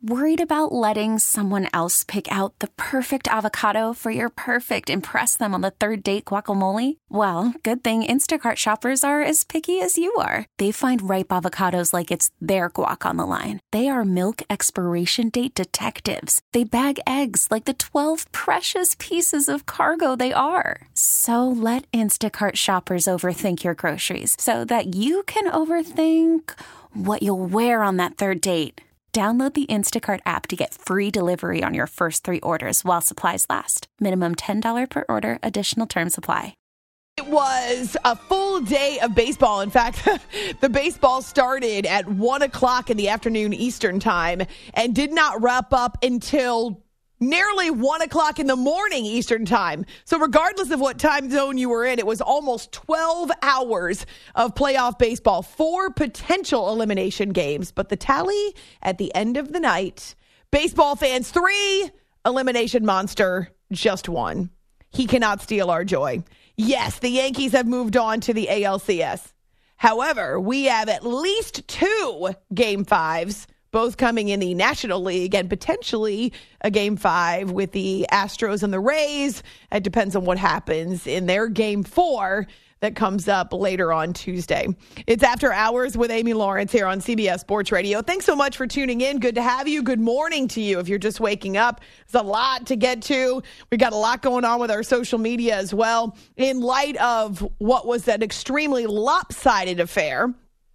Worried about letting someone else pick out the perfect avocado for your perfect impress them on the third date guacamole? Well, good thing Instacart shoppers are as picky as you are. They find ripe avocados like it's their guac on the line. They are milk expiration date detectives. They bag eggs like the 12 precious pieces of cargo they are. So let Instacart shoppers overthink your groceries so that you can overthink what you'll wear on that third date. Download the Instacart app to get free delivery on your first 3 orders while supplies last. Minimum $10 per order. Additional terms apply. It was a full day of baseball. In fact, the baseball started at 1 o'clock in the afternoon Eastern time and did not wrap up until nearly 1 o'clock in the morning Eastern time. So regardless of what time zone you were in, it was almost 12 hours of playoff baseball, 4 potential elimination games. But the tally at the end of the night, baseball fans 3, elimination monster just 1. He cannot steal our joy. Yes, the Yankees have moved on to the ALCS. However, we have at least 2 Game 5s, both coming in the National League, and potentially a Game 5 with the Astros and the Rays. It depends on what happens in their Game 4 that comes up later on Tuesday. It's After Hours with Amy Lawrence here on CBS Sports Radio. Thanks so much for tuning in. Good to have you. Good morning to you if you're just waking up. There's a lot to get to. We got a lot going on with our social media as well. In light of what was an extremely lopsided affair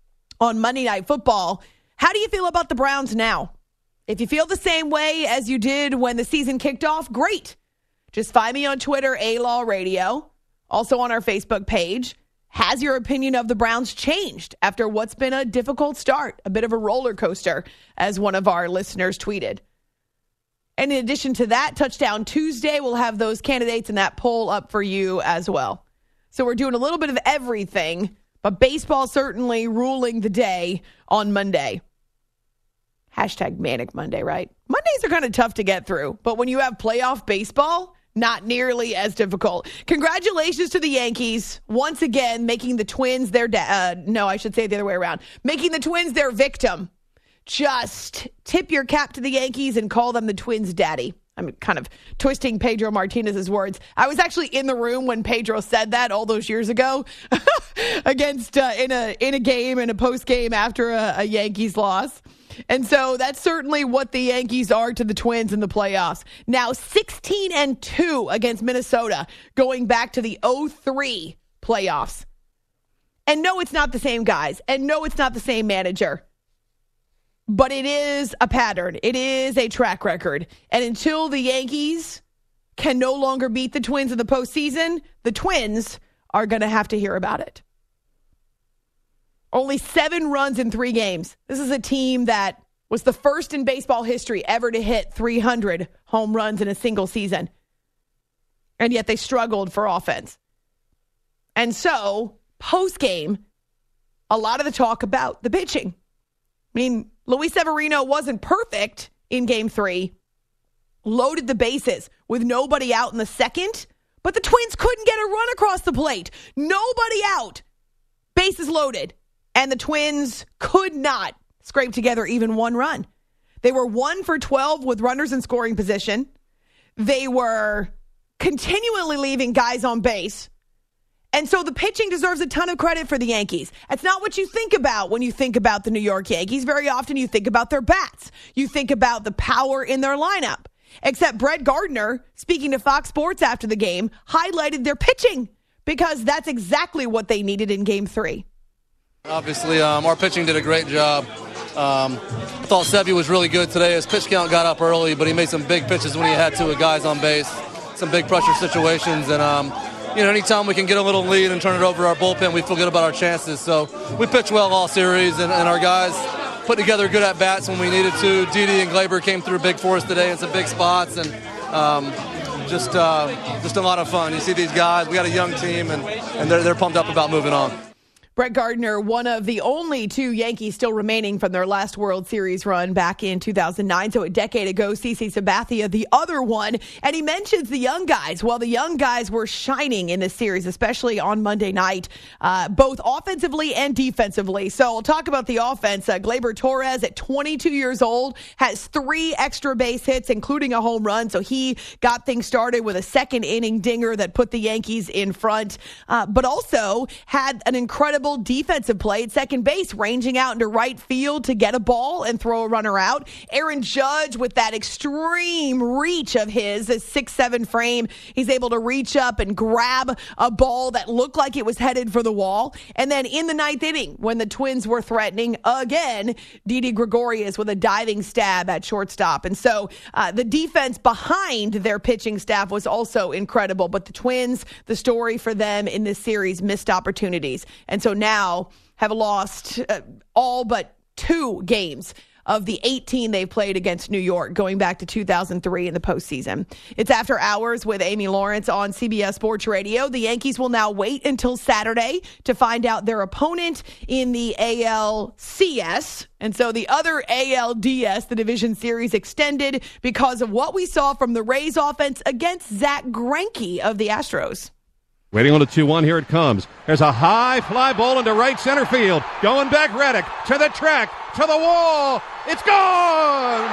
on Monday Night Football, how do you feel about the Browns now? If you feel the same way as you did when the season kicked off, great. Just find me on Twitter, A-Law Radio. Also on our Facebook page. Has your opinion of the Browns changed after what's been a difficult start? A bit of a roller coaster, as one of our listeners tweeted. And in addition to that, Touchdown Tuesday, we'll have those candidates and that poll up for you as well. So we're doing a little bit of everything, but baseball certainly ruling the day on Monday. Hashtag Manic Monday, right? Mondays are kind of tough to get through, but when you have playoff baseball, not nearly as difficult. Congratulations to the Yankees, once again, making the Twins their I should say the other way around. Making the Twins their victim. Just tip your cap to the Yankees and call them the Twins' daddy. I'm kind of twisting Pedro Martinez's words. I was actually in the room when Pedro said that all those years ago against in a game, in a post game after a Yankees loss. And so that's certainly what the Yankees are to the Twins in the playoffs. Now 16-2 against Minnesota, going back to the 2003 playoffs. And no, it's not the same guys. And no, it's not the same manager. But it is a pattern. It is a track record. And until the Yankees can no longer beat the Twins in the postseason, the Twins are going to have to hear about it. Only 7 runs in 3 games. This is a team that was the first in baseball history ever to hit 300 home runs in a single season. And yet they struggled for offense. And so, post-game, a lot of the talk about the pitching. I mean, Luis Severino wasn't perfect in Game 3. Loaded the bases with nobody out in the second. But the Twins couldn't get a run across the plate. Nobody out. Bases loaded. And the Twins could not scrape together even 1 run. They were 1 for 12 with runners in scoring position. They were continually leaving guys on base. And so the pitching deserves a ton of credit for the Yankees. That's not what you think about when you think about the New York Yankees. Very often you think about their bats. You think about the power in their lineup. Except Brett Gardner, speaking to Fox Sports after the game, highlighted their pitching because that's exactly what they needed in Game 3. Obviously, our pitching did a great job. I thought Sevy was really good today. His pitch count got up early, but he made some big pitches when he had 2 guys on base, some big pressure situations. And, anytime we can get a little lead and turn it over to our bullpen, we feel good about our chances. So we pitched well all series, and our guys put together good at-bats when we needed to. Didi and Glaber came through big for us today in some big spots, and just a lot of fun. You see these guys, we got a young team, and they're pumped up about moving on. Brett Gardner, one of the only two Yankees still remaining from their last World Series run back in 2009, so a decade ago. CC Sabathia, the other one, and he mentions the young guys. Well, the young guys were shining in this series, especially on Monday night, both offensively and defensively. So we'll talk about the offense. Gleyber Torres, at 22 years old, has 3 extra base hits, including a home run. So he got things started with a second inning dinger that put the Yankees in front, but also had an incredible defensive play at second base, ranging out into right field to get a ball and throw a runner out. Aaron Judge, with that extreme reach of his 6'7" frame, he's able to reach up and grab a ball that looked like it was headed for the wall. And then in the 9th inning, when the Twins were threatening again, Didi Gregorius with a diving stab at shortstop. And so the defense behind their pitching staff was also incredible. But the Twins, the story for them in this series, missed opportunities. And so now have lost all but 2 games of the 18 they've played against New York, going back to 2003 in the postseason. It's After Hours with Amy Lawrence on CBS Sports Radio. The Yankees will now wait until Saturday to find out their opponent in the ALCS. And so the other ALDS, the division series, extended because of what we saw from the Rays offense against Zach Greinke of the Astros. Waiting on the 2-1, here it comes. There's a high fly ball into right center field. Going back, Reddick, to the track, to the wall. It's gone!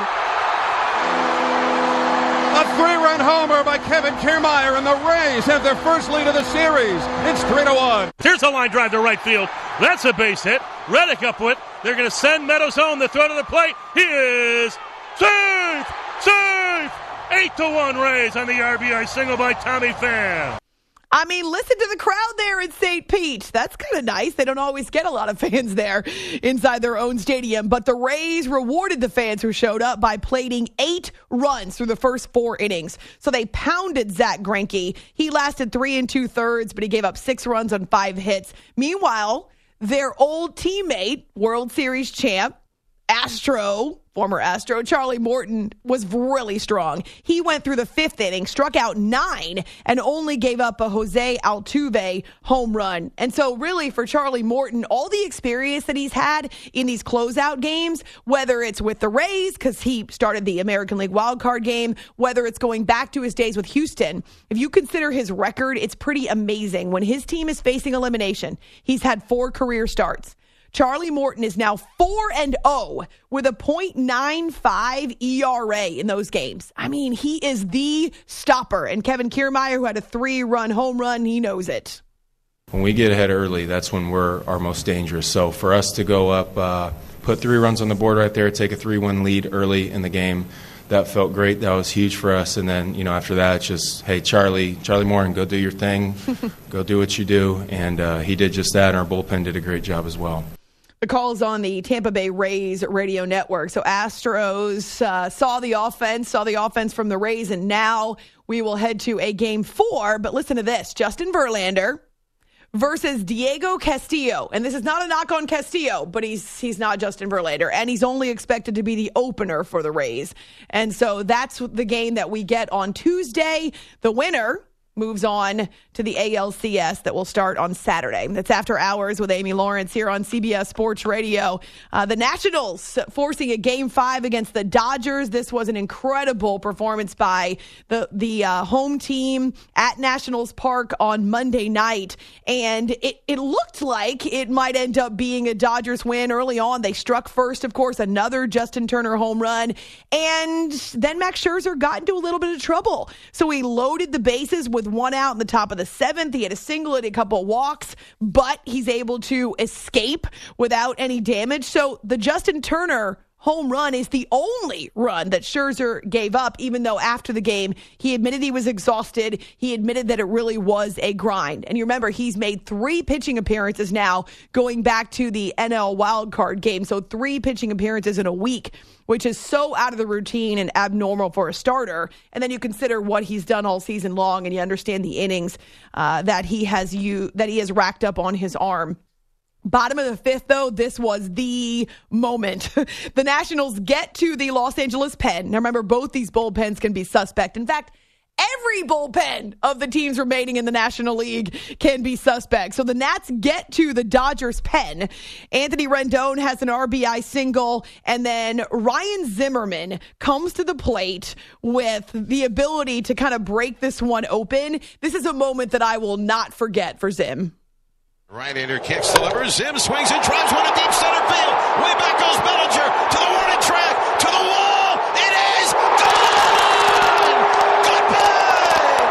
A 3-run homer by Kevin Kiermaier, and the Rays have their first lead of the series. It's 3-1. Here's a line drive to right field. That's a base hit. Reddick up with it. They're going to send Meadows home. The throw to the plate. He is safe! Safe! 8-1 Rays on the RBI single by Tommy Pham. I mean, listen to the crowd there in St. Pete. That's kind of nice. They don't always get a lot of fans there inside their own stadium. But the Rays rewarded the fans who showed up by plating 8 runs through the first 4 innings. So they pounded Zach Greinke. He lasted 3 2/3, but he gave up 6 runs on 5 hits. Meanwhile, their old teammate, World Series champ, former Astro, Charlie Morton, was really strong. He went through the 5th inning, struck out 9, and only gave up a Jose Altuve home run. And so really for Charlie Morton, all the experience that he's had in these closeout games, whether it's with the Rays, because he started the American League wildcard game, whether it's going back to his days with Houston, if you consider his record, it's pretty amazing. When his team is facing elimination, he's had 4 career starts. Charlie Morton is now 4-0 with a .95 ERA in those games. I mean, he is the stopper. And Kevin Kiermaier, who had a 3-run home run, he knows it. When we get ahead early, that's when we're our most dangerous. So for us to go up, put 3 runs on the board right there, take a 3-1 lead early in the game, that felt great. That was huge for us. And then, after that, it's just, hey, Charlie Morton, go do your thing. Go do what you do. And he did just that, and our bullpen did a great job as well. The call's on the Tampa Bay Rays radio network. So Astros saw the offense from the Rays, and now we will head to a game 4. But listen to this, Justin Verlander versus Diego Castillo. And this is not a knock on Castillo, but he's not Justin Verlander. And he's only expected to be the opener for the Rays. And so that's the game that we get on Tuesday. The winner moves on to the ALCS that will start on Saturday. That's After Hours with Amy Lawrence here on CBS Sports Radio. The Nationals forcing a Game 5 against the Dodgers. This was an incredible performance by the home team at Nationals Park on Monday night. And it looked like it might end up being a Dodgers win early on. They struck first, of course, another Justin Turner home run. And then Max Scherzer got into a little bit of trouble. So he loaded the bases with 1 out in the top of the 7th. He had a single and a couple of walks, but he's able to escape without any damage. So the Justin Turner home run is the only run that Scherzer gave up, even though after the game, he admitted he was exhausted. He admitted that it really was a grind. And you remember, he's made 3 pitching appearances now going back to the NL wildcard game. So 3 pitching appearances in a week, which is so out of the routine and abnormal for a starter. And then you consider what he's done all season long, and you understand the innings that he has racked up on his arm. Bottom of the 5th, though, this was the moment. The Nationals get to the Los Angeles pen. Now, remember, both these bullpens can be suspect. In fact, Every bullpen of the teams remaining in the National League can be suspect. So the Nats get to the Dodgers' pen. Anthony Rendon has an RBI single, and then Ryan Zimmerman comes to the plate with the ability to kind of break this one open. This is a moment that I will not forget for Zim. Right-hander kicks, delivers. Zim swings and drives one to deep center field. Way back goes Bellinger to the warning track, to the wall. It is gone! Goodbye!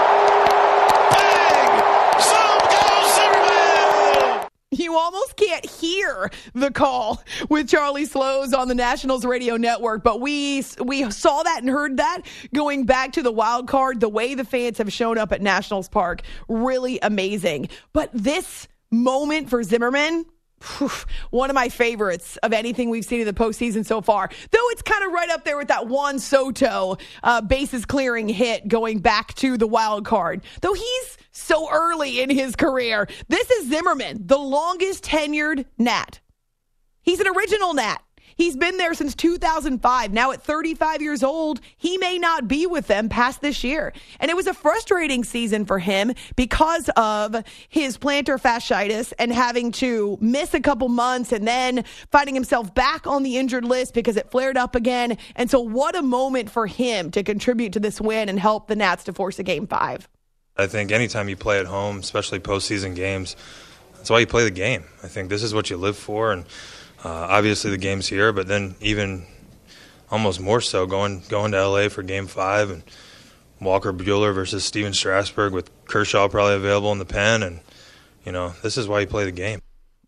Bang! So goes Zimmerman! You almost can't hear the call with Charlie Slows on the Nationals radio network, but we saw that and heard that going back to the wild card. The way the fans have shown up at Nationals Park, really amazing. But this moment for Zimmerman, one of my favorites of anything we've seen in the postseason so far. Though it's kind of right up there with that Juan Soto bases clearing hit going back to the wild card. Though he's so early in his career. This is Zimmerman, the longest tenured Nat. He's an original Nat. He's been there since 2005. Now at 35 years old, he may not be with them past this year. And it was a frustrating season for him because of his plantar fasciitis and having to miss a couple months and then finding himself back on the injured list because it flared up again. And so what a moment for him to contribute to this win and help the Nats to force a Game 5. I think anytime you play at home, especially postseason games, that's why you play the game. I think this is what you live for, and obviously the game's here, but then even almost more so going to LA for Game 5 and Walker Buehler versus Steven Strasburg with Kershaw probably available in the pen, and this is why you play the game.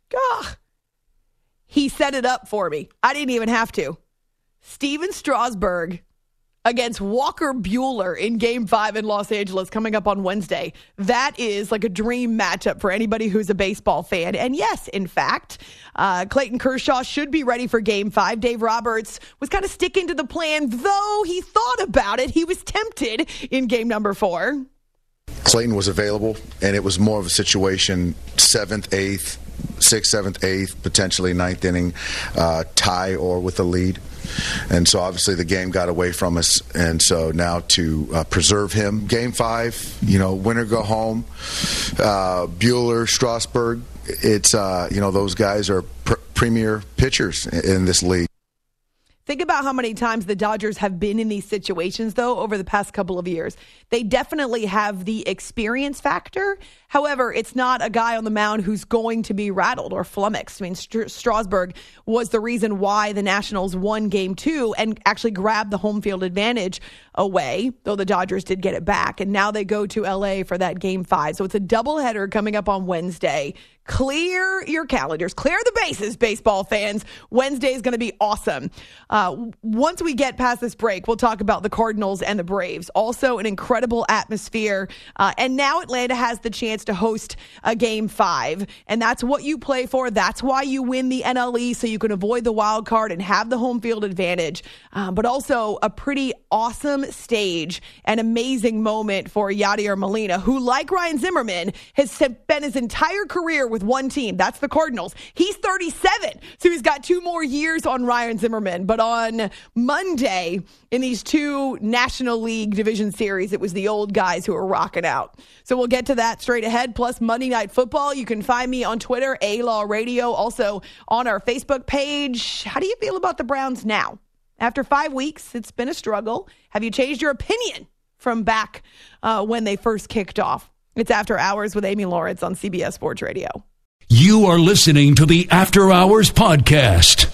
He set it up for me. I didn't even have to. Steven Strasburg against Walker Buehler in Game 5 in Los Angeles coming up on Wednesday. That is like a dream matchup for anybody who's a baseball fan. And yes, in fact, Clayton Kershaw should be ready for Game 5. Dave Roberts was kind of sticking to the plan, though he thought about it. He was tempted in game number 4. Clayton was available, and it was more of a situation 7th, 8th, 6th, 7th, 8th, potentially 9th inning tie or with a lead. And so obviously the game got away from us, and so now to preserve him. Game 5, winner go home. Buehler, Strasburg, it's, those guys are premier pitchers in this league. Think about how many times the Dodgers have been in these situations, though, over the past couple of years. They definitely have the experience factor. However, it's not a guy on the mound who's going to be rattled or flummoxed. I mean, Strasburg was the reason why the Nationals won Game 2 and actually grabbed the home field advantage away, though the Dodgers did get it back. And now they go to L.A. for that Game 5. So it's a doubleheader coming up on Wednesday. Clear your calendars. Clear the bases, baseball fans. Wednesday is going to be awesome. Once we get past this break, we'll talk about the Cardinals and the Braves. Also an incredible atmosphere. And now Atlanta has the chance to host a Game 5. And that's what you play for. That's why you win the NL East, so you can avoid the wild card and have the home field advantage. But also a pretty awesome stage, an amazing moment for Yadier Molina, who, like Ryan Zimmerman, has spent his entire career with one team. That's the Cardinals. He's 37, so he's got 2 more years on Ryan Zimmerman. But on Monday, in these 2 National League Division Series, it was the old guys who were rocking out. So we'll get to that straight ahead, plus Monday Night Football. You can find me on Twitter, A-Law Radio, also on our Facebook page. How do you feel about the Browns now? After 5 weeks, it's been a struggle. Have you changed your opinion from back when they first kicked off? It's After Hours with Amy Lawrence on CBS Sports Radio. You are listening to the After Hours Podcast.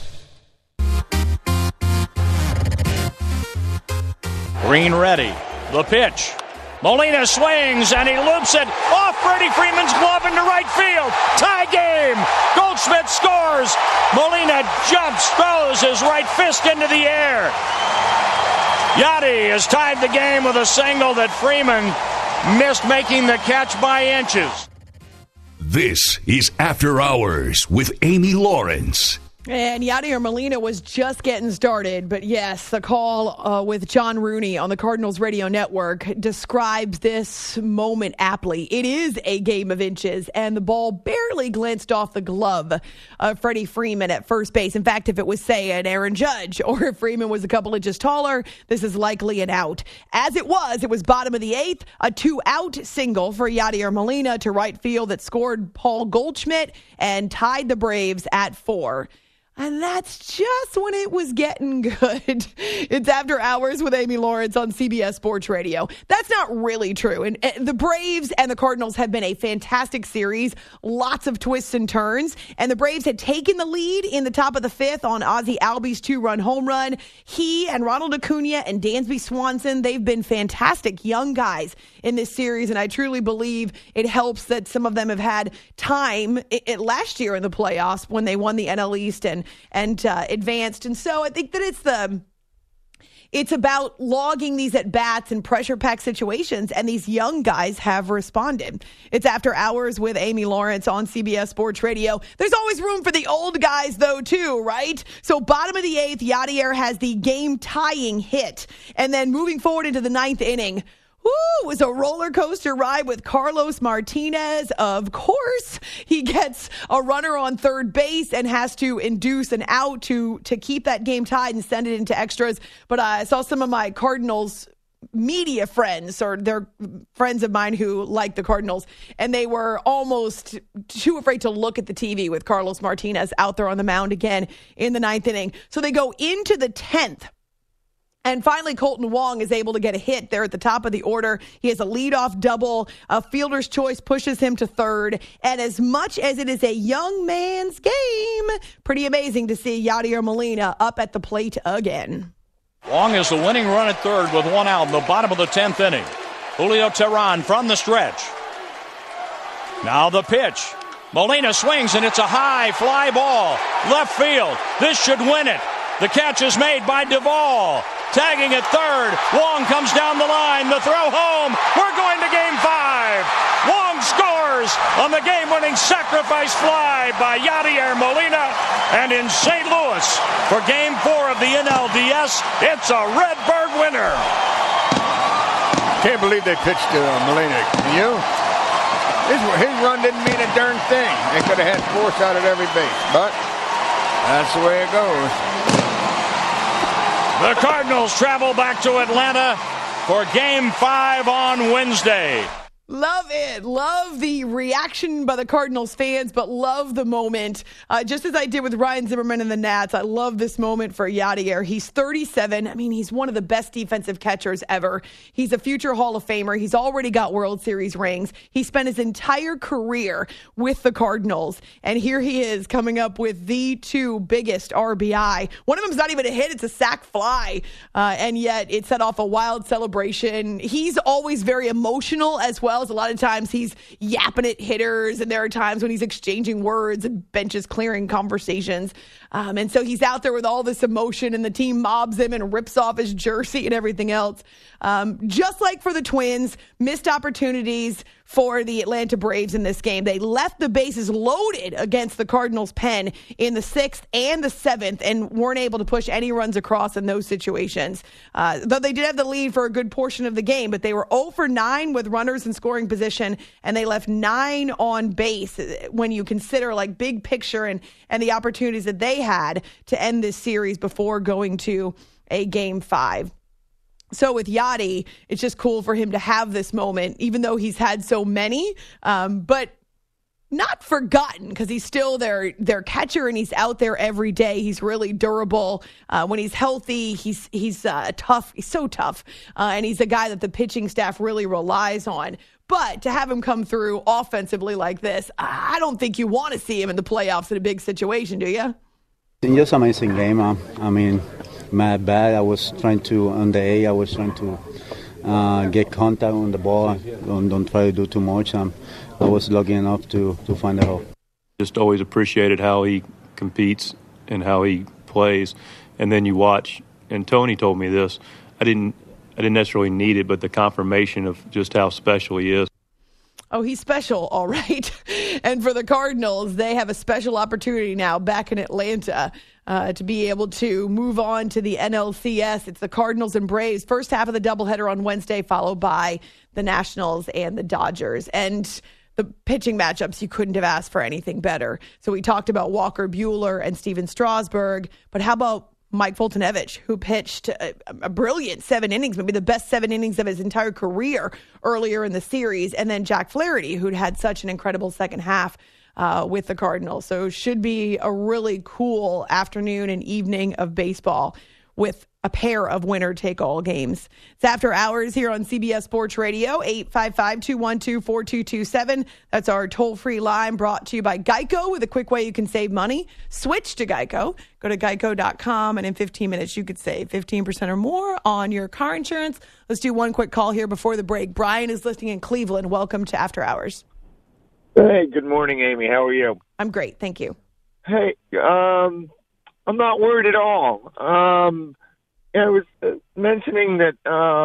Green ready. The pitch. Molina swings, and he loops it off Freddie Freeman's glove into right field. Tie game. Goldschmidt scores. Molina jumps, throws his right fist into the air. Yadi has tied the game with a single that Freeman missed making the catch by inches. This is After Hours with Amy Lawrence. And Yadier Molina was just getting started. But yes, the call with John Rooney on the Cardinals radio network describes this moment aptly. It is a game of inches, and the ball barely glanced off the glove of Freddie Freeman at first base. In fact, if it was, say, an Aaron Judge, or if Freeman was a couple inches taller, this is likely an out. As it was bottom of the eighth, a 2-out single for Yadier Molina to right field that scored Paul Goldschmidt and tied the Braves at 4. And that's just when it was getting good. It's After Hours with Amy Lawrence on CBS Sports Radio. That's not really true. And the Braves and the Cardinals have been a fantastic series. Lots of twists and turns. And the Braves had taken the lead in the top of the fifth on Ozzie Albies' 2-run home run. He and Ronald Acuna and Dansby Swanson, they've been fantastic young guys in this series. And I truly believe it helps that some of them have had time last year in the playoffs when they won the NL East and advanced. And so I think that it's about logging these at-bats and pressure-packed situations, and these young guys have responded. It's After Hours with Amy Lawrence on CBS Sports Radio. There's always room for the old guys, though, too, right? So bottom of the eighth, Yadier has the game-tying hit. And then moving forward into the ninth inning, it was a roller coaster ride with Carlos Martinez. Of course, he gets a runner on third base and has to induce an out to keep that game tied and send it into extras. But I saw some of my Cardinals media friends, or they're friends of mine who like the Cardinals, and they were almost too afraid to look at the TV with Carlos Martinez out there on the mound again in the ninth inning. So they go into the 10th. And finally, Colton Wong is able to get a hit there at the top of the order. He has a leadoff double. A fielder's choice pushes him to third. And as much as it is a young man's game, pretty amazing to see Yadier Molina up at the plate again. Wong is the winning run at third with 1 out in the bottom of the 10th inning. Julio Teheran from the stretch. Now the pitch. Molina swings, and it's a high fly ball. Left field. This should win it. The catch is made by Duvall. Tagging at third. Wong comes down the line. The throw home. We're going to Game 5. Wong scores on the game-winning sacrifice fly by Yadier Molina. And in St. Louis, for Game 4 of the NLDS, it's a Redbird winner. Can't believe they pitched to Molina. Can you? His run didn't mean a darn thing. They could have had force out at every base. But that's the way it goes. The Cardinals travel back to Atlanta for Game 5 on Wednesday. Love it. Love the reaction by the Cardinals fans, but love the moment. Just as I did with Ryan Zimmerman and the Nats, I love this moment for Yadier. He's 37. I mean, he's one of the best defensive catchers ever. He's a future Hall of Famer. He's already got World Series rings. He spent his entire career with the Cardinals, and here he is coming up with the 2 biggest RBI. One of them's not even a hit. It's a sac fly, and yet it set off a wild celebration. He's always very emotional as well. A lot of times he's yapping at hitters, and there are times when he's exchanging words and benches clearing conversations. And so he's out there with all this emotion, and the team mobs him and rips off his jersey and everything else. Just like for the Twins, missed opportunities for the Atlanta Braves in this game. They left the bases loaded against the Cardinals' pen in the 6th and the 7th and weren't able to push any runs across in those situations. Though they did have the lead for a good portion of the game, but they were 0 for 9 with runners in scoring position, and they left 9 on base when you consider like big picture and the opportunities that they had to end this series before going to a Game 5. So with Yadi, it's just cool for him to have this moment, even though he's had so many, but not forgotten, because he's still their catcher, and he's out there every day. He's really durable. When he's healthy, he's tough. He's so tough, and he's a guy that the pitching staff really relies on. But to have him come through offensively like this, I don't think you want to see him in the playoffs in a big situation, do you? Just amazing game. I mean, my bad. I was trying to, on the A, I was trying to get contact on the ball. Don't try to do too much. I was lucky enough to find a hole. Just always appreciated how he competes and how he plays. And then you watch, and Tony told me this, I didn't necessarily need it, but the confirmation of just how special he is. Oh, he's special, all right. And for the Cardinals, they have a special opportunity now back in Atlanta to be able to move on to the NLCS. It's the Cardinals and Braves. First half of the doubleheader on Wednesday, followed by the Nationals and the Dodgers. And the pitching matchups, you couldn't have asked for anything better. So we talked about Walker Buehler and Steven Strasburg, but how about Mike Foltynewicz, who pitched a brilliant 7 innings, maybe the best 7 innings of his entire career earlier in the series, and then Jack Flaherty, who'd had such an incredible second half with the Cardinals. So should be a really cool afternoon and evening of baseball with a pair of winner-take-all games. It's After Hours here on CBS Sports Radio, 855-212-4227. That's our toll-free line, brought to you by Geico, with a quick way you can save money. Switch to Geico. Go to geico.com, and in 15 minutes, you could save 15% or more on your car insurance. Let's do one quick call here before the break. Brian is listening in Cleveland. Welcome to After Hours. Hey, good morning, Amy. How are you? I'm great. Thank you. Hey, I'm not worried at all. I was mentioning that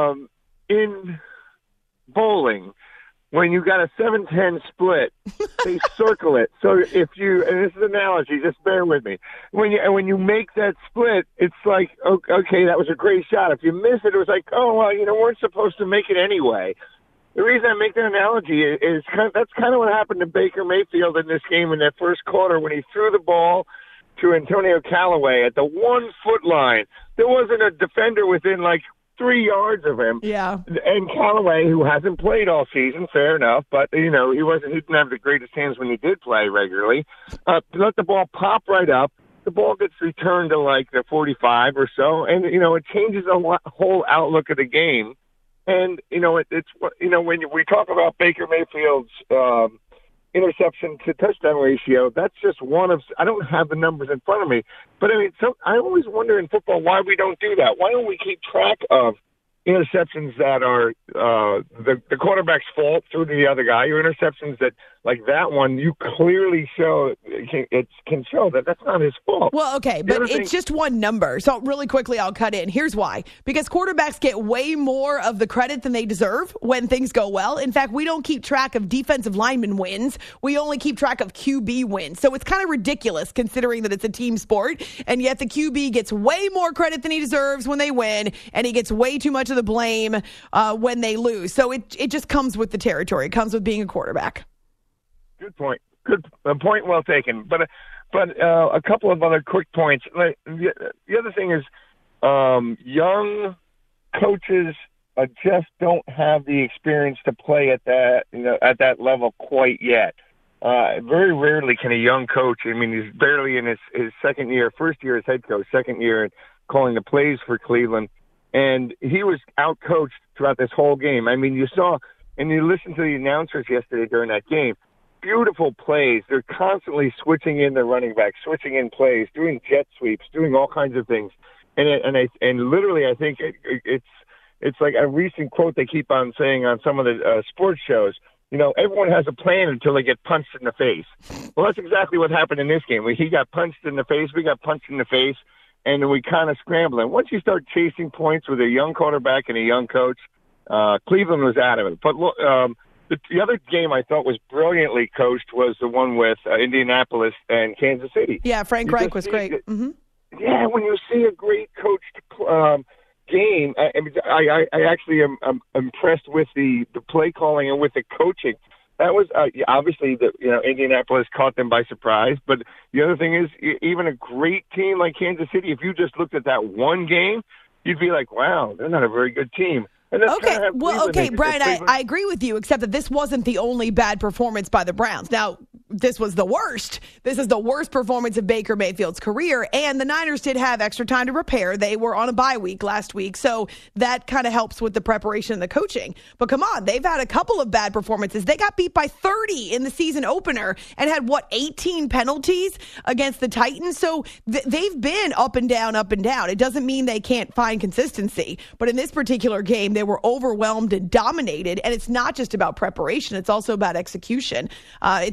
in bowling, when you got a 7-10 split, they circle it. So if you, and this is an analogy, just bear with me. When you make that split, it's like, okay, that was a great shot. If you miss it, it was like, oh, well, weren't supposed to make it anyway. The reason I make that analogy is that's kind of what happened to Baker Mayfield in this game in that first quarter when he threw the ball to Antonio Callaway at the 1-foot line. There wasn't a defender within like 3 yards of him. Yeah. And Callaway, who hasn't played all season, fair enough, but he didn't have the greatest hands when he did play regularly. Let the ball pop right up. The ball gets returned to like the 45 or so, and it changes the whole outlook of the game. And when we talk about Baker Mayfield's interception to touchdown ratio, that's just one of, I don't have the numbers in front of me, but I always wonder in football why we don't do that. Why don't we keep track of interceptions that are the quarterback's fault through to the other guy, or interceptions that, like that one, you clearly show it can show that that's not his fault. Well, okay, but it's just one number. So really quickly, I'll cut in. Here's why. Because quarterbacks get way more of the credit than they deserve when things go well. In fact, we don't keep track of defensive lineman wins. We only keep track of QB wins. So it's kind of ridiculous considering that it's a team sport, and yet the QB gets way more credit than he deserves when they win, and he gets way too much of the blame when they lose. So it just comes with the territory. It comes with being a quarterback. Good point. Good point. Well taken. But a couple of other quick points. The other thing is, young coaches just don't have the experience to play at that level quite yet. Very rarely can a young coach. I mean, he's barely in his second year, first year as head coach, second year calling the plays for Cleveland, and he was out-coached throughout this whole game. I mean, you saw, and you listened to the announcers yesterday during that game. Beautiful plays. They're constantly switching in their running backs, switching in plays, doing jet sweeps, doing all kinds of things. And literally, I think it's like a recent quote they keep on saying on some of the sports shows. Everyone has a plan until they get punched in the face. Well, that's exactly what happened in this game. He got punched in the face. We got punched in the face, and then we kind of scrambled. And once you start chasing points with a young quarterback and a young coach, Cleveland was out of it. But look. The other game I thought was brilliantly coached was the one with Indianapolis and Kansas City. Yeah, Frank Reich was great. Mm-hmm. Yeah, when you see a great coached game, I actually am impressed with the play calling and with the coaching. That was obviously Indianapolis caught them by surprise. But the other thing is, even a great team like Kansas City, if you just looked at that one game, you'd be like, wow, they're not a very good team. Okay, Brian, I agree with you, except that this wasn't the only bad performance by the Browns. Now, this was the worst. This is the worst performance of Baker Mayfield's career, and the Niners did have extra time to prepare. They were on a bye week last week, so that kind of helps with the preparation and the coaching. But come on, they've had a couple of bad performances. They got beat by 30 in the season opener and had, 18 penalties against the Titans? So they've been up and down, up and down. It doesn't mean they can't find consistency, but in this particular game, they were overwhelmed and dominated, and it's not just about preparation. It's also about execution. It's about Baker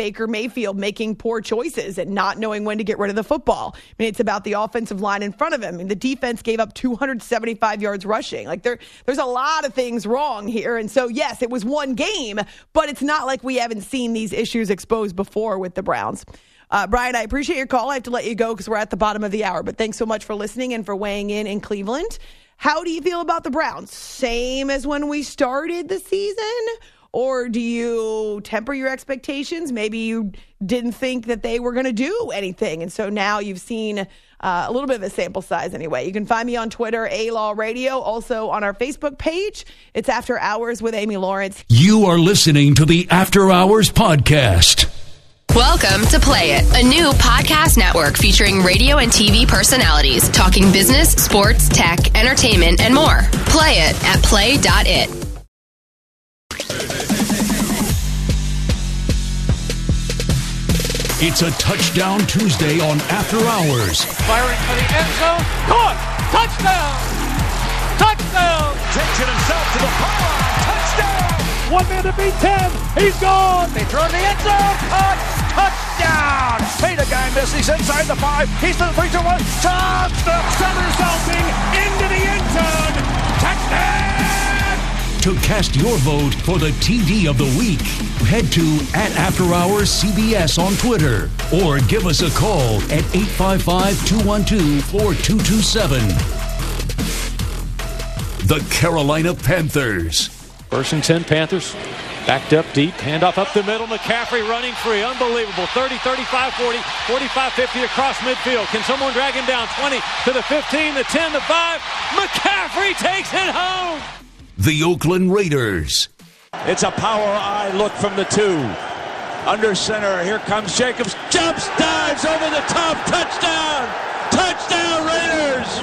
Baker Mayfield making poor choices and not knowing when to get rid of the football. I mean, it's about the offensive line in front of him. I mean, the defense gave up 275 yards rushing. Like there's a lot of things wrong here. And so, yes, it was one game, but it's not like we haven't seen these issues exposed before with the Browns. Brian, I appreciate your call. I have to let you go because we're at the bottom of the hour. But thanks so much for listening and for weighing in Cleveland. How do you feel about the Browns? Same as when we started the season? Or do you temper your expectations? Maybe you didn't think that they were going to do anything. And so now you've seen a little bit of a sample size anyway. You can find me on Twitter, A-Law Radio. Also on our Facebook page, it's After Hours with Amy Lawrence. You are listening to the After Hours podcast. Welcome to Play It, a new podcast network featuring radio and TV personalities talking business, sports, tech, entertainment, and more. Play it at play.it. It's a Touchdown Tuesday on After Hours. Firing for the end zone. Caught! Touchdown! Touchdown! Takes it himself to the pylon. Touchdown! 1 man to beat 10. He's gone. They throw in the end zone. Caught! Touchdown! Hey, the guy missed. He's inside the 5. He's to the 3-2-1. Touchdown! Somersaulting into the end zone. Touchdown! To cast your vote for the TD of the week, head to @AfterHoursCBS on Twitter or give us a call at 855-212-4227. The Carolina Panthers. 1st and 10 Panthers. Backed up deep, handoff up the middle. McCaffrey running free. Unbelievable. 30, 35, 40, 45, 50 across midfield. Can someone drag him down? 20 to the 15, the 10, the 5. McCaffrey takes it home. The Oakland Raiders. It's a power eye look from the 2. Under center. Here comes Jacobs. Jumps, dives over the top. Touchdown! Touchdown, Raiders!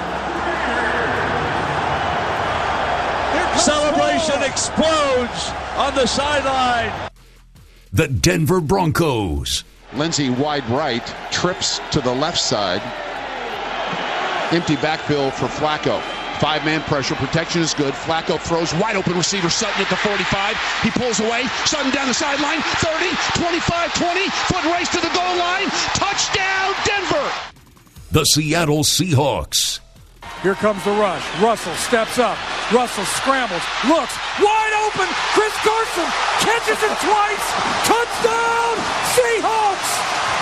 Celebration explodes on the sideline. The Denver Broncos. Lindsey wide right, trips to the left side. Empty backfield for Flacco. 5-man pressure, protection is good. Flacco throws, wide open receiver Sutton at the 45. He pulls away, Sutton down the sideline, 30, 25, 20, foot race to the goal line. Touchdown, Denver! The Seattle Seahawks. Here comes the rush. Russell steps up. Russell scrambles, looks, wide open. Chris Carson catches it twice. Touchdown, Seahawks!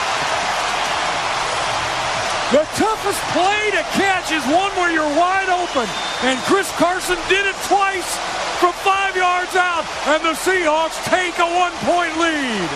The toughest play to catch is one where you're wide open. And Chris Carson did it twice from 5 yards out. And the Seahawks take a 1-point lead.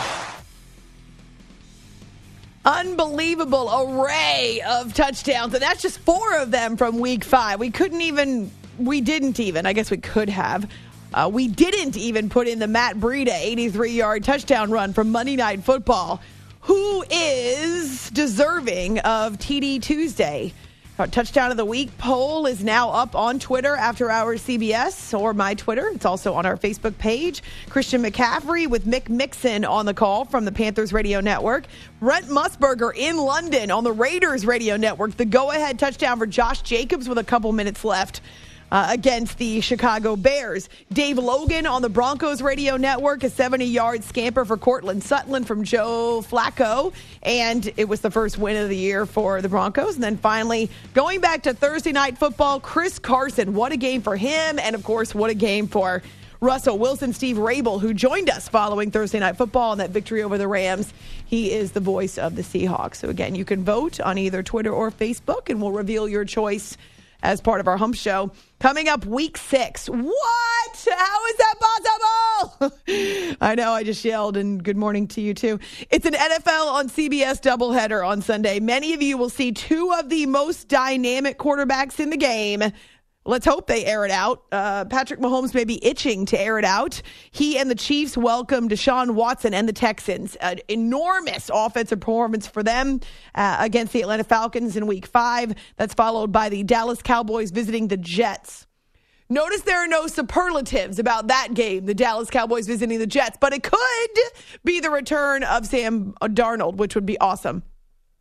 Unbelievable array of touchdowns. And that's just 4 of them from week 5. We didn't even, I guess we could have. We didn't even put in the Matt Breida 83-yard touchdown run from Monday Night Football. Who is deserving of TD Tuesday? Our Touchdown of the Week poll is now up on Twitter, After Hours CBS, or my Twitter. It's also on our Facebook page. Christian McCaffrey with Mick Mixon on the call from the Panthers Radio Network. Brent Musburger in London on the Raiders Radio Network. The go-ahead touchdown for Josh Jacobs with a couple minutes left against the Chicago Bears. Dave Logan on the Broncos Radio Network, a 70-yard scamper for Cortland Sutton from Joe Flacco, and it was the first win of the year for the Broncos. And then finally, going back to Thursday Night Football, Chris Carson. What a game for him, and of course, what a game for Russell Wilson. Steve Rabel, who joined us following Thursday Night Football and that victory over the Rams. He is the voice of the Seahawks. So again, you can vote on either Twitter or Facebook, and we'll reveal your choice as part of our Hump Show. Coming up, week 6. What? How is that possible? I know, I just yelled, and good morning to you too. It's an NFL on CBS doubleheader on Sunday. Many of you will see 2 of the most dynamic quarterbacks in the game. Let's hope they air it out. Patrick Mahomes may be itching to air it out. He and the Chiefs welcome Deshaun Watson and the Texans. An enormous offensive performance for them against the Atlanta Falcons in week 5. That's followed by the Dallas Cowboys visiting the Jets. Notice there are no superlatives about that game, the Dallas Cowboys visiting the Jets, but it could be the return of Sam Darnold, which would be awesome.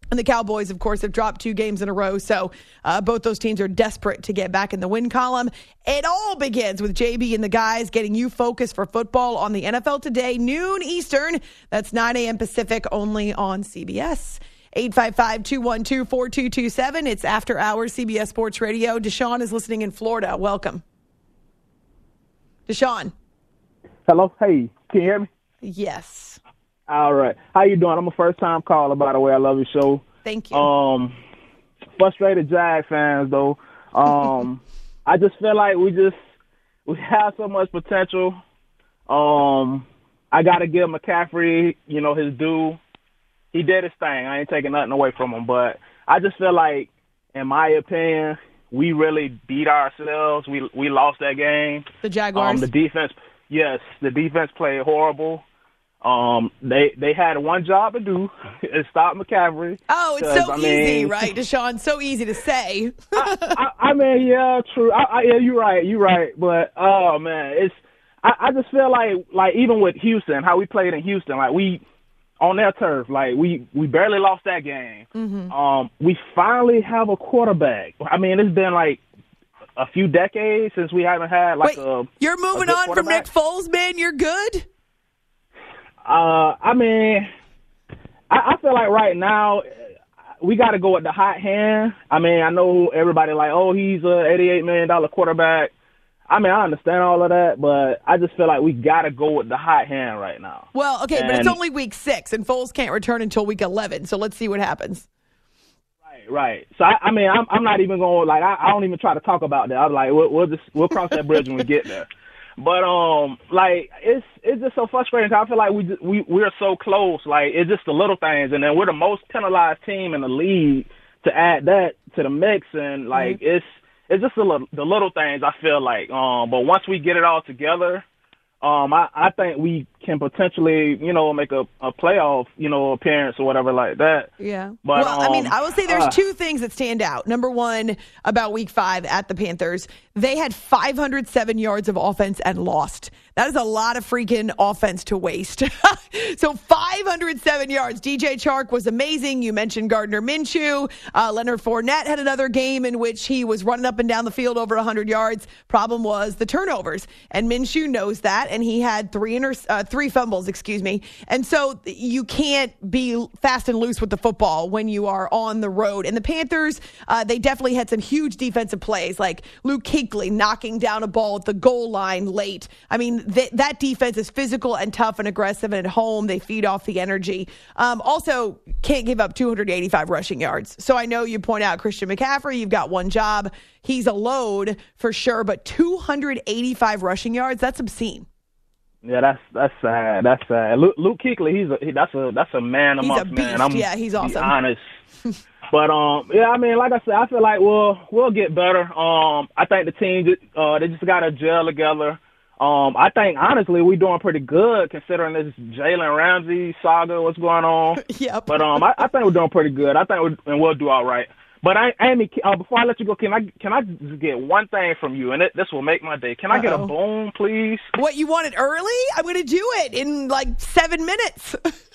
And the Cowboys, of course, have dropped 2 games in a row. So both those teams are desperate to get back in the win column. It all begins with JB and the guys getting you focused for football on the NFL Today, noon Eastern. That's 9 a.m. Pacific, only on CBS. 855-212-4227. It's After Hours, CBS Sports Radio. Deshaun is listening in Florida. Welcome. Deshaun. Hello. Hey, can you hear me? Yes. All right. How you doing? I'm a first-time caller, by the way. I love your show. Thank you. Frustrated Jag fans, though. I just feel like we have so much potential. I got to give McCaffrey, his due. He did his thing. I ain't taking nothing away from him. But I just feel like, in my opinion, we really beat ourselves. We lost that game. The Jaguars? The defense played horrible. They had one job to do, is stop McCaffrey. Oh, it's so easy, right, Deshaun? So easy to say. I mean, yeah, true. Yeah, you're right. But oh man, I just feel like even with Houston, how we played in Houston, like we on their turf, like we barely lost that game. Mm-hmm. We finally have a quarterback. I mean, it's been like a few decades since we haven't had you're moving on from Nick Foles, man. You're good. I mean, I feel like right now we got to go with the hot hand. I mean, I know everybody like, oh, he's a $88 million quarterback. I mean, I understand all of that, but I just feel like we got to go with the hot hand right now. Well, okay, but it's only week 6, and Foles can't return until week 11, so let's see what happens. Right. So, I mean, I'm not even going to, I don't even try to talk about that. I'm like, we'll cross that bridge when we get there. But it's just so frustrating. I feel like we're so close. Like it's just the little things, and then we're the most penalized team in the league. To add that to the mix, and it's just the little things. I feel like, but once we get it all together, I think we can potentially, make a playoff, appearance or whatever like that. Yeah. But, well, I mean, I will say there's 2 things that stand out. Number one, about week 5 at the Panthers, they had 507 yards of offense and lost. That is a lot of freaking offense to waste. So 507 yards. DJ Chark was amazing. You mentioned Gardner Minshew. Leonard Fournette had another game in which he was running up and down the field over 100 yards. Problem was the turnovers. And Minshew knows that, and he had 3 fumbles, And so you can't be fast and loose with the football when you are on the road. And the Panthers, they definitely had some huge defensive plays, like Luke Kuechly knocking down a ball at the goal line late. I mean, that defense is physical and tough and aggressive, and at home they feed off the energy. Also, can't give up 285 rushing yards. So I know you point out Christian McCaffrey, you've got one job. He's a load for sure, but 285 rushing yards, that's obscene. Yeah, that's sad. That's sad. Luke Kuechly, that's a man amongst men. Yeah, he's awesome. Be honest. But yeah, I mean, like I said, I feel like we'll get better. I think the team they just got to gel together. I think honestly we're doing pretty good considering this Jalen Ramsey saga, what's going on. Yep. But I think we're doing pretty good. I think we'll do all right. But Amy, before I let you go, can I just get one thing from you, and this will make my day? Can I get a boom, please? What, you want it early? I'm going to do it in like 7 minutes.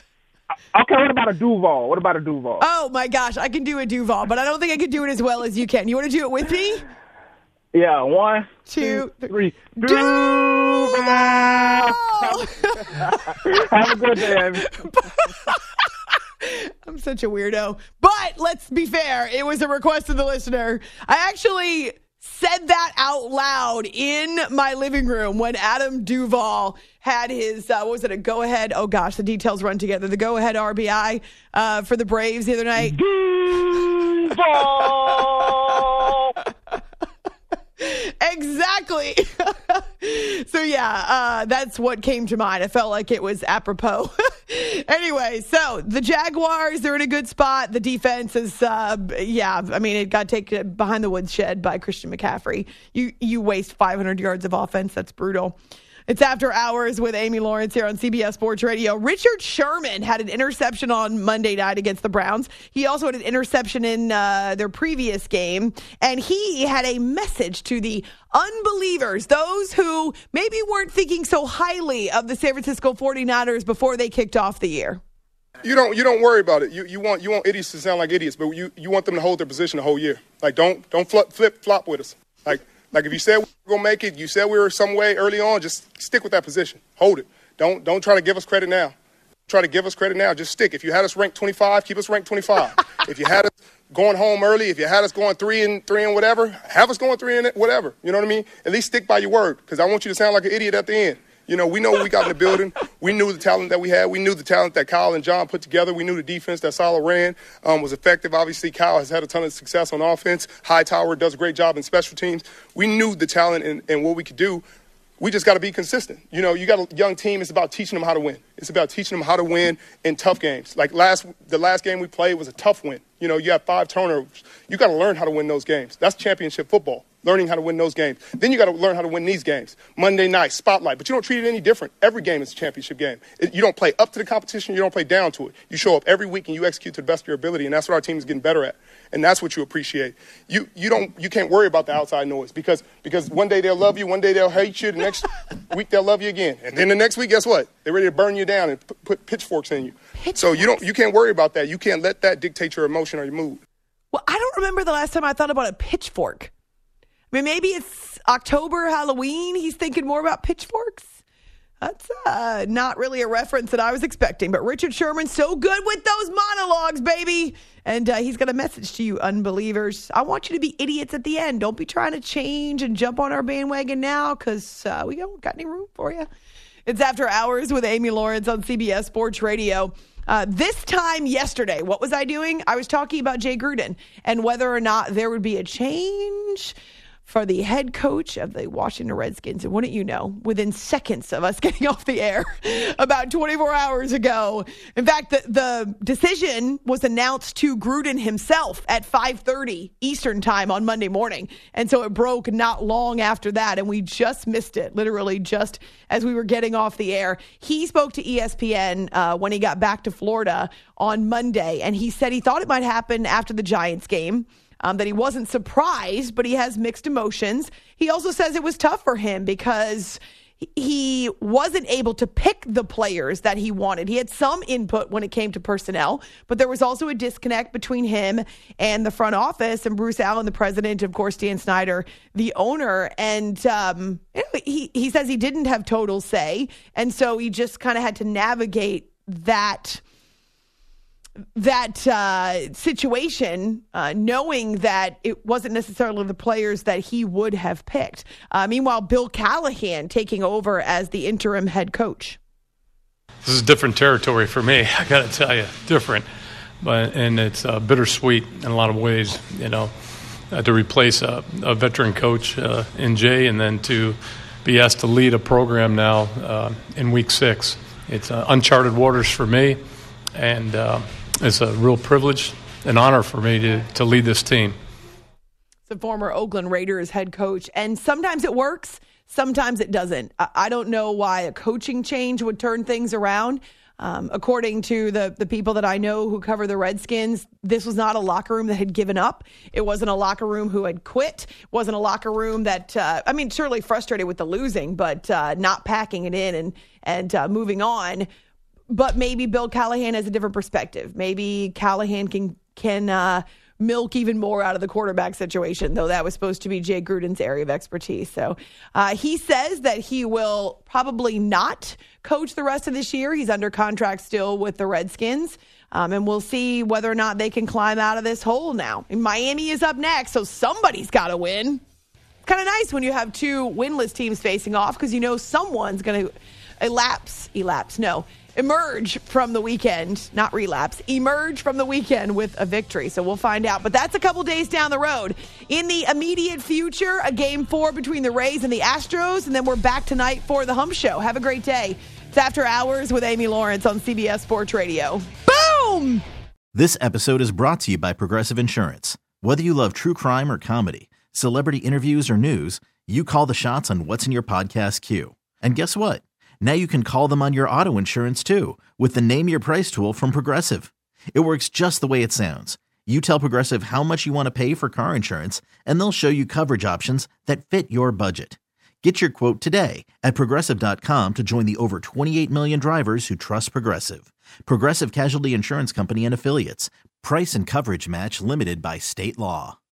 Okay, what about a Duval? Oh my gosh, I can do a Duval, but I don't think I can do it as well as you can. You want to do it with me? Yeah, 1, 2, 3. Duval! Have a good day, Amy. I'm such a weirdo. But let's be fair. It was a request of the listener. I actually said that out loud in my living room when Adam Duval had his, a go-ahead? Oh, gosh, the details run together. The go-ahead RBI for the Braves the other night. Duval! Exactly. So, yeah, that's what came to mind. I felt like it was apropos. Anyway, so the Jaguars, they're in a good spot. The defense is, it got taken behind the woodshed by Christian McCaffrey. You waste 500 yards of offense. That's brutal. It's After Hours with Amy Lawrence here on CBS Sports Radio. Richard Sherman had an interception on Monday night against the Browns. He also had an interception in their previous game. And he had a message to the unbelievers, those who maybe weren't thinking so highly of the San Francisco 49ers before they kicked off the year. You don't worry about it. You want idiots to sound like idiots, but you want them to hold their position the whole year. Like don't flip-flop with us. Like if you said we were going to make it, you said we were some way early on, just stick with that position. Hold it. Don't try to give us credit now. Try to give us credit now. Just stick. If you had us ranked 25, keep us ranked 25. If you had us going home early, if you had us going 3 and whatever, have us going 3 and whatever. You know what I mean? At least stick by your word, because I want you to sound like an idiot at the end. You know, we know what we got in the building. We knew the talent that we had. We knew the talent that Kyle and John put together. We knew the defense that Salah ran was effective. Obviously, Kyle has had a ton of success on offense. Hightower does a great job in special teams. We knew the talent and what we could do. We just got to be consistent. You know, you got a young team. It's about teaching them how to win. It's about teaching them how to win in tough games. Like the last game we played was a tough win. You know, you have 5 turnovers. You got to learn how to win those games. That's championship football, learning how to win those games. Then you got to learn how to win these games. Monday night, spotlight. But you don't treat it any different. Every game is a championship game. You don't play up to the competition. You don't play down to it. You show up every week and you execute to the best of your ability, and that's what our team is getting better at. And that's what you appreciate. You can't worry about the outside noise because one day they'll love you, one day they'll hate you, the next week they'll love you again. And then the next week, guess what? They're ready to burn you down and put pitchforks in you. So you can't worry about that. You can't let that dictate your emotion or your mood. Well, I don't remember the last time I thought about a pitchfork. I mean, maybe it's October, Halloween. He's thinking more about pitchforks. That's not really a reference that I was expecting. But Richard Sherman's so good with those monologues, baby. And he's got a message to you, unbelievers. I want you to be idiots at the end. Don't be trying to change and jump on our bandwagon now, because we don't got any room for you. It's After Hours with Amy Lawrence on CBS Sports Radio. This time yesterday, what was I doing? I was talking about Jay Gruden and whether or not there would be a change for the head coach of the Washington Redskins. And wouldn't you know, within seconds of us getting off the air about 24 hours ago, in fact, the decision was announced to Gruden himself at 5:30 Eastern time on Monday morning. And so it broke not long after that, and we just missed it, literally just as we were getting off the air. He spoke to ESPN when he got back to Florida on Monday, and he said he thought it might happen after the Giants game. That he wasn't surprised, but he has mixed emotions. He also says it was tough for him because he wasn't able to pick the players that he wanted. He had some input when it came to personnel, but there was also a disconnect between him and the front office and Bruce Allen, the president, of course, Dan Snyder, the owner. And he says he didn't have total say, and so he just kind of had to navigate that situation, knowing that it wasn't necessarily the players that he would have picked. Meanwhile, Bill Callahan taking over as the interim head coach. This is different territory for me, I got to tell you, different. And it's bittersweet in a lot of ways, you know, to replace a veteran coach in Jay and then to be asked to lead a program now in week 6. It's uncharted waters for me, and it's a real privilege and honor for me to lead this team. The former Oakland Raiders head coach, and sometimes it works, sometimes it doesn't. I don't know why a coaching change would turn things around. According to the people that I know who cover the Redskins, this was not a locker room that had given up. It wasn't a locker room who had quit. It wasn't a locker room that, certainly frustrated with the losing, but not packing it in and moving on. But maybe Bill Callahan has a different perspective. Maybe Callahan can milk even more out of the quarterback situation, though that was supposed to be Jay Gruden's area of expertise. So he says that he will probably not coach the rest of this year. He's under contract still with the Redskins. And we'll see whether or not they can climb out of this hole now. And Miami is up next, so somebody's got to win. Kind of nice when you have 2 winless teams facing off, because you know someone's going to emerge from the weekend, not relapse, emerge from the weekend with a victory. So we'll find out. But that's a couple days down the road. In the immediate future, a Game 4 between the Rays and the Astros, and then we're back tonight for the Hump Show. Have a great day. It's After Hours with Amy Lawrence on CBS Sports Radio. Boom! This episode is brought to you by Progressive Insurance. Whether you love true crime or comedy, celebrity interviews or news, you call the shots on what's in your podcast queue. And guess what? Now you can call them on your auto insurance too with the Name Your Price tool from Progressive. It works just the way it sounds. You tell Progressive how much you want to pay for car insurance, and they'll show you coverage options that fit your budget. Get your quote today at Progressive.com to join the over 28 million drivers who trust Progressive. Progressive Casualty Insurance Company and Affiliates. Price and coverage match limited by state law.